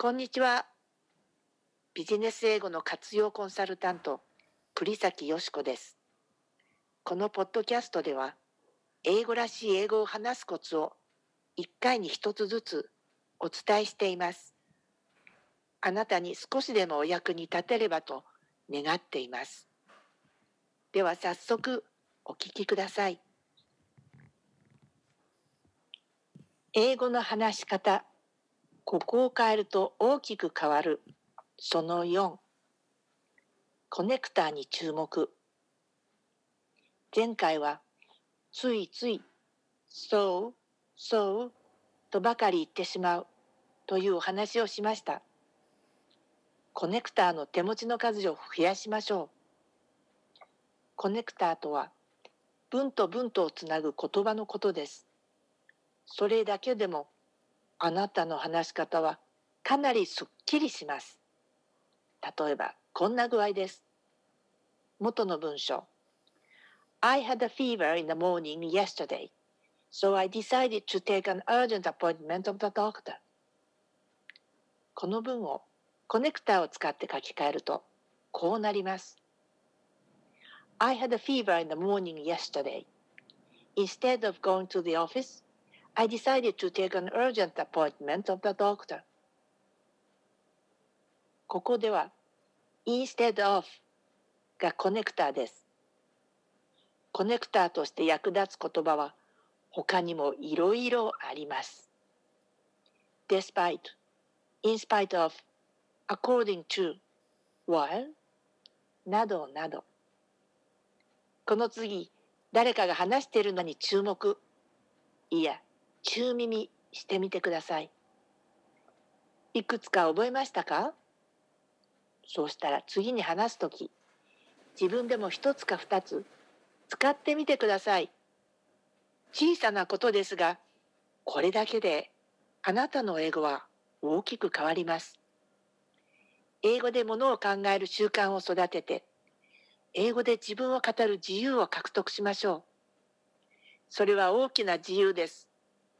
こんにちは。ビジネス英語の活用コンサルタント、栗崎よしこです。このポッドキャストでは、英語らしい英語を話すコツを1回に1つずつお伝えしています。あなたに少しでもお役に立てればと願っています。では早速お聞きください。英語の話し方、ここを変えると大きく変わる。その4、コネクターに注目。前回はついつい、そうとばかり言ってしまうというお話をしました。コネクターの手持ちの数を増やしましょう。コネクターとは、文と文とをつなぐ言葉のことです。それだけでも、あなたの話し方はかなりすっきりします。例えば、こんな具合です。元の文章。I had a fever in the morning yesterday, so I decided to take an urgent appointment of the doctor. この文をコネクターを使って書き換えると、こうなります。I had a fever in the morning yesterday. Instead of going to the office, I decided to take an urgent appointment of the doctor. ここでは instead of がコネクターです。コネクターとして役立つ言葉は他にもいろいろあります。despite, in spite of, according to, while などなど。この次、誰かが話しているのに注目、いや、中耳してみてください。いくつか覚えましたか？そうしたら次に話すとき、自分でも一つか二つ使ってみてください。小さなことですが、これだけであなたの英語は大きく変わります。英語でものを考える習慣を育てて、英語で自分を語る自由を獲得しましょう。それは大きな自由です。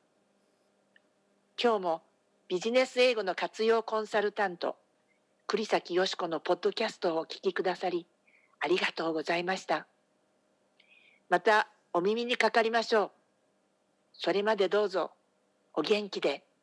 今日もビジネス英語の活用コンサルタント、栗崎よしこのポッドキャストをお聞きくださり、ありがとうございました。またお耳にかかりましょう。それまでどうぞお元気で。